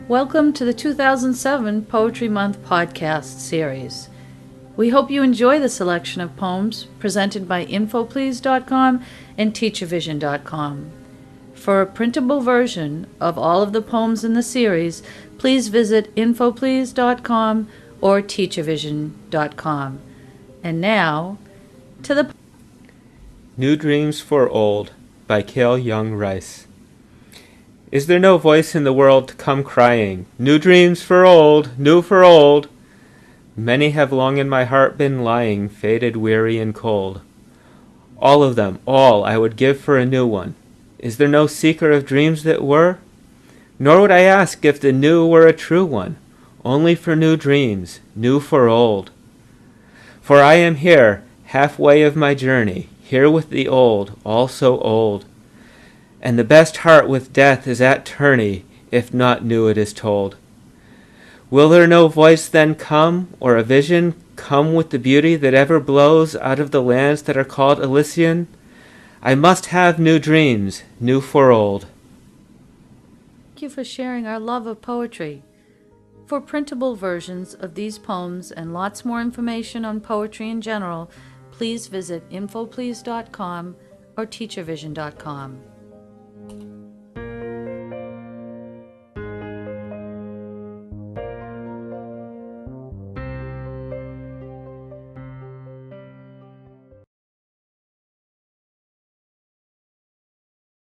Welcome to the 2007 Poetry Month podcast series. We hope you enjoy the selection of poems presented by infoplease.com and teachervision.com. For a printable version of all of the poems in the series, please visit infoplease.com or teachervision.com. And now, to the New Dreams for Old by Cale Young Rice. Is there no voice in the world to come crying, "New dreams for old, new for old"? Many have long in my heart been lying, faded, weary, and cold. All of them, all, I would give for a new one. Is there no seeker of dreams that were? Nor would I ask if the new were a true one, only for new dreams, new for old. For I am here, halfway of my journey, here with the old, all so old. And the best heart with death is at tourney, if not new it is told. Will there no voice then come, or a vision come with the beauty that ever blows out of the lands that are called Elysian? I must have new dreams, new for old. Thank you for sharing our love of poetry. For printable versions of these poems and lots more information on poetry in general, please visit infoplease.com or teachervision.com.